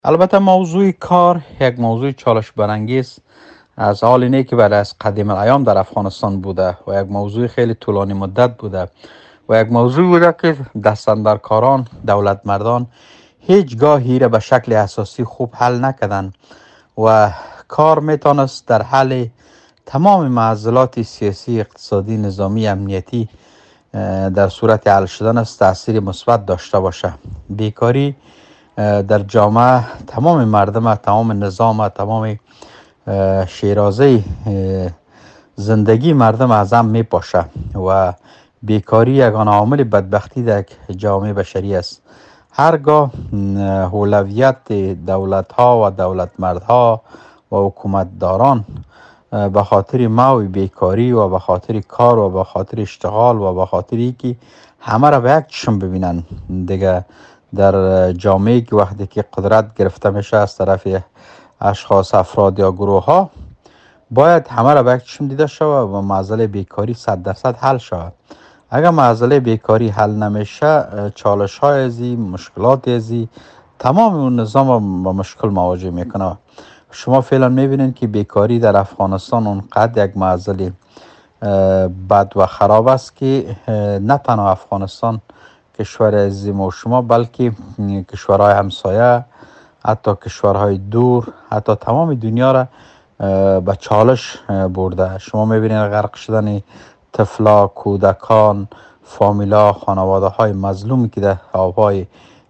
البته موضوع کار یک موضوع چالش برانگیز از حال اینه که بعد از قدیم الایام در افغانستان بوده و یک موضوع خیلی طولانی مدت بوده و یک موضوع بوده که دستاندرکاران دولت مردان هیچگاه را به شکل اساسی خوب حل نکردن و کار میتونست در حل تمام معضلات سیاسی اقتصادی نظامی امنیتی در صورت حل شدن است تاثیر مثبت داشته باشه. بیکاری در جامعه تمام مردم تمام نظام تمام شیرازه زندگی مردم از هم می پاشه و بیکاری یگان عامل بدبختی در جامعه بشری است. هرگاه اولویت دولت ها و دولت مردها و حکومتداران به خاطر موی بیکاری و به خاطر کار و به خاطر اشتغال و به خاطر اینکه همه را به یک چشم ببینن دیگه، در جامعه که وقتی که قدرت گرفته میشه از طرف اشخاص افراد یا گروه ها، باید همه را به یک چشم دیده شود و معضله بیکاری 100% حل شود. اگر معضله بیکاری حل نمیشه چالش های ازی مشکلات ازی تمام اون نظام با مشکل مواجه میکنه. شما فعلا میبینید که بیکاری در افغانستان اونقدر یک معضله بد و خراب است که نه تنها افغانستان کشور عزیز و شما بلکه کشورهای همسایه، حتی کشورهای دور، حتی تمام دنیا را به چالش برده. شما میبینید غرق شدن طفلا، کودکان، فامیلا، خانواده های مظلومی که در آبهای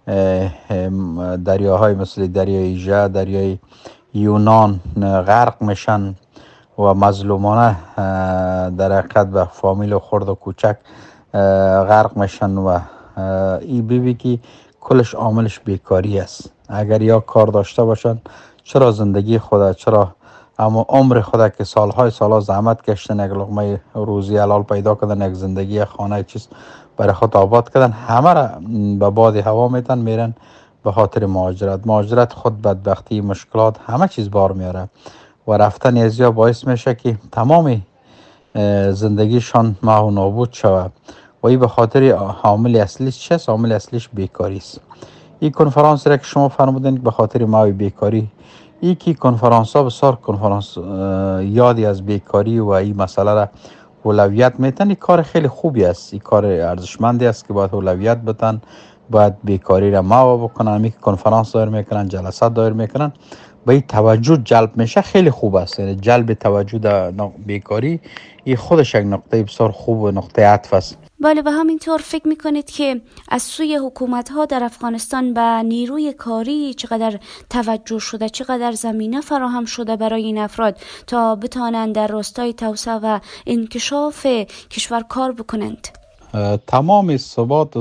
دریاهای مثل دریای ایژه، دریای یونان غرق میشن و مظلومانه در حقیقت به فامیل خرد و کوچک غرق میشن و این بیبی که کلش عاملش بیکاری است. اگر یا کار داشته باشن چرا زندگی خدا، چرا اما عمر خدا که سالهای سالا زحمت کشتن یک لقمه روزی حلال پیدا کردن، یک زندگی خانه چیز برای خود آباد کردن، همه را به باد هوا میتن میرن به خاطر مهاجرت خود بدبختی مشکلات همه چیز بار میاره و رفتن ازیا باعث میشه که تمام زندگیشان محو و نابود شود و این به خاطر عامل اصلیش چیست؟ عامل اصلیش بیکاری است. این کنفرانس را که شما فرمودین به خاطر محو بیکاری، این که کنفرانس ها بسیار کنفرانس یادی از بیکاری و این مسئله را اولویت میتن. این کار خیلی خوبی است، این کار ارزشمندی است که باید اولویت بتن، باید بیکاری را محو بکنن. همی که کنفرانس دایر میکنن، جلسات دایر میکنن، به این توجه جلب میشه، خیلی خوب است. یعنی جلب توجه در بیکاری این خودش یک نقطه بسیار خوب و نقطه عطف است. بله، و همینطور فکر میکنید که از سوی حکومت ها در افغانستان به نیروی کاری چقدر توجه شده، چقدر زمینه فراهم شده برای این افراد تا بتانند در راستای توسعه و انکشاف کشور کار بکنند؟ تمام ثبات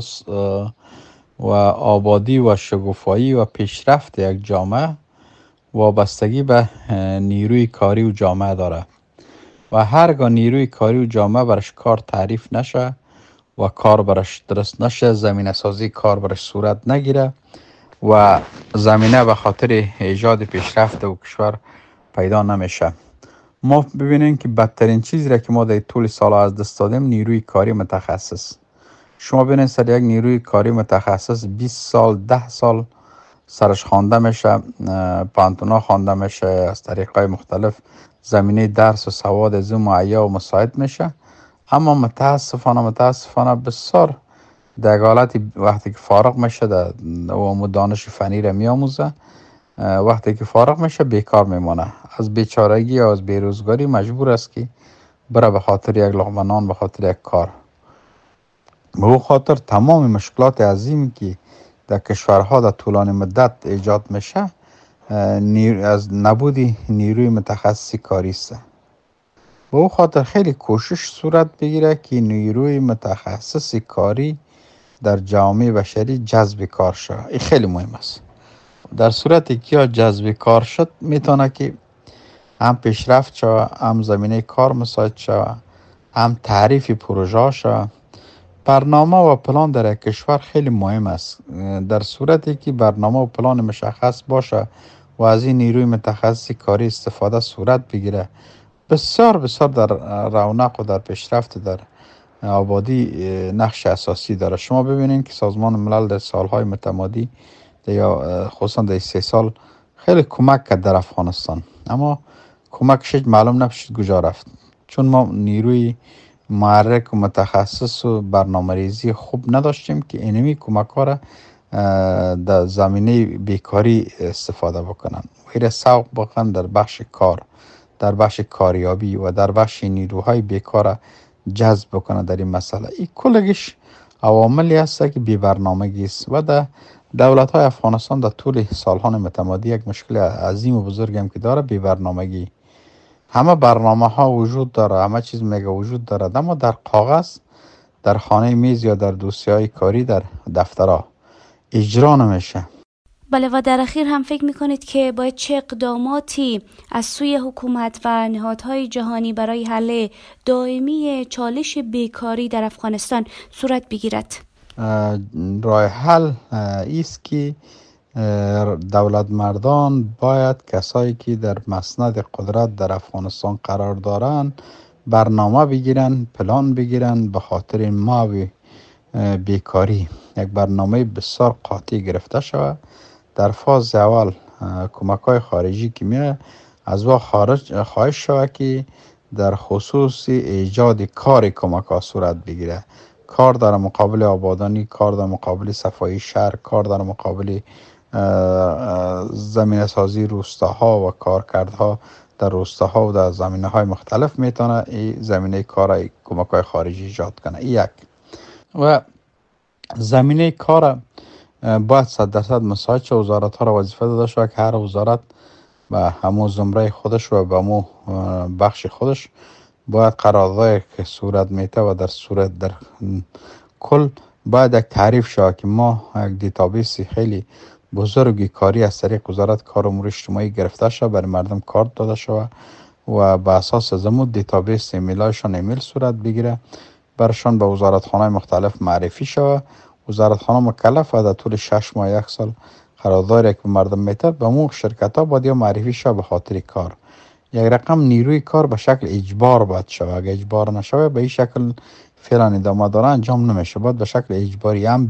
و آبادی و شگوفایی و پیشرفت یک جامعه وابستگی به نیروی کاری و جامعه داره و هرگاه نیروی کاری و جامعه برش کار تعریف نشه و کار برش درست نشه، زمینه سازی کار برش صورت نگیره و زمینه به خاطر ایجاد پیشرفت و کشور پیدا نمیشه. ما ببینیم که بدترین چیزی را که ما در طول سال از دست دادیم نیروی کاری متخصص. شما ببینید سر یک نیروی کاری متخصص 20 سال 10 سال سرش خوانده میشه، پانتونا خوانده میشه، از طریقای مختلف زمینه درس و سواد از اون معیا و مساعد میشه، اما متاسفانه بسیار در حالتی وقتی که فارغ میشه در و دانش فنی را میآموزه، وقتی که فارغ میشه بیکار میمونه، از بیچارگی یا از بیروزگاری مجبور است که بره به خاطر یک لقمه نان، به خاطر یک کار. به او خاطر تمام مشکلات عظیمی که در کشورها در طولانی مدت ایجاد میشه از نبود نیروی متخصص کاری است. به او خاطر خیلی کوشش صورت بگیره که نیروی متخصص کاری در جامعه بشری جذب کار شود. این خیلی مهم است. در صورتی که جذب کار شد میتونه که هم پیشرفت شود، هم زمینه کار مساعد شود، هم تعریف پروژه شود. برنامه و پلان در یک کشور خیلی مهم است. در صورتی که برنامه و پلان مشخص باشه و از این نیروی متخصص کاری استفاده صورت بگیره، بسیار در رونق و در پیشرفت در آبادی نقش اساسی داره. شما ببینید که سازمان ملل در سالهای متمادی یا خصوصا در 3 سال خیلی کمک کرد در افغانستان، اما کمکش معلوم نمیشد کجا رفت، چون ما نیروی محرک و متخصص و برنامه‌ریزی خوب نداشتیم که اینمی کمک ها را در زمینه بیکاری استفاده بکنن. غیر سوق بکنن در بخش کار، در بخش کاریابی و در بخش نیروهای بیکار جذب بکنن در این مسئله. این کلگیش عواملی هست که بی برنامگی است و در دولت های افغانستان در طول سالهای متمادی یک مشکل عظیم و بزرگ هم که داره بی برنامگی. همه برنامه ها وجود داره، همه چیز میگه وجود داره، اما در کاغذ، در خانه میز یا در دوسیه های کاری، در دفترها اجرا نمیشه. بله، و در اخیر هم فکر میکنید که باید چه اقداماتی از سوی حکومت و نهادهای جهانی برای حل دائمی چالش بیکاری در افغانستان صورت بگیرد؟ راه حل ایست که دولت مردان باید کسایی که در مسند قدرت در افغانستان قرار دارند برنامه بگیرن، پلان بگیرن به خاطر ماوی بیکاری. یک برنامه بسیار قاطع گرفته شود. در فاز اول کمک های خارجی که میره از وا خواهش شود که در خصوص ایجاد کار کمک ها صورت بگیره. کار در مقابل آبادانی، کار در مقابل صفایی شهر، کار در مقابل زمینه سازی روستاها و کارکردها در روستاها و در زمینه های مختلف میتونه این زمینه کار کمک های خارجی ایجاد کنه. یک و زمینه کار باید 100% مساعد شه. وزارت ها را وظیفه داده شود که هر وزارت به همون زمره خودش و به همون بخش خودش باید قراردادی که صورت میته و در صورت در کل باید یک تعریف شود که ما یک دیتابیس خیلی بزرگی کاری از طریق وزارت کار و امور اجتماعی گرفته شود، برای مردم کارت داده شود و به اساس زمون دیتابیس ایمیلایشان ایمیل صورت بگیره، برشان به وزارتخانه مختلف معرفی شود. وزارتخانه مکلف و در طول 6 ماه 1 سال قراردادی که به مردم میته به مو شرکت ها باید معرفی شود به خاطر کار. یک رقم نیروی کار به شکل اجبار باید شود. اگر اجبار نشوه به این شکل فعلا ادامه داره انجام نمیشه. باید به شکل اجباری هم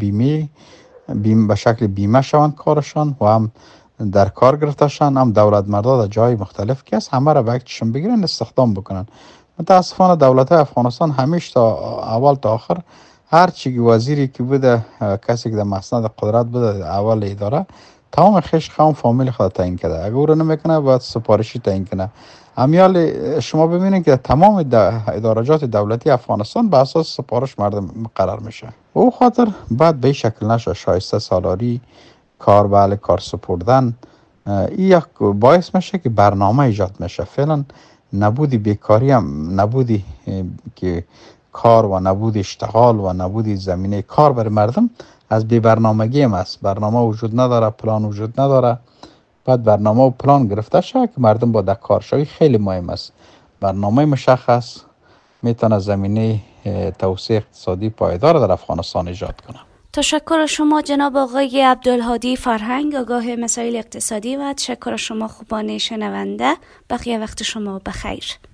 به شکل بیمه شوند کارشان و هم در کار گرفته شوند، هم دولت مردا در جای مختلف که است همه را به یکشون بگیرن استخدام بکنن. متاسفانه دولت های افغانستان همیشه تا اول تا آخر هر چی وزیری که بوده، کسی که در مسند قدرت بوده اول اداره، تمام خیش قوم فامیل خود تعیین کرده. اگر او رو نمیکنه باید سفارشی تعیین کنه. امیال شما ببینید که تمام ادارجات دولتی افغانستان به اساس سفارش مردم مقرر میشه. او خاطر بعد به این شکل نشه شایسته سالاری کار بله کار سپردن. این یک باعث میشه که برنامه ایجاد میشه. فعلا نبودی بیکاری هم نبودی که کار و نبود اشتغال و نبود زمینه کار برای مردم از بی برنامگی هم است. برنامه وجود نداره، پلان وجود نداره. بعد برنامه و پلان گرفته شد که مردم با کار شوی خیلی مهم است. برنامه مشخص میتونه زمینه توسعه اقتصادی پایدار در افغانستان ایجاد کنه. تشکر شما جناب آقای عبدالهادی فرهنگ، آگاه مسائل اقتصادی، و تشکر شما خوبان شنونده. بقیه وقت شما بخیر.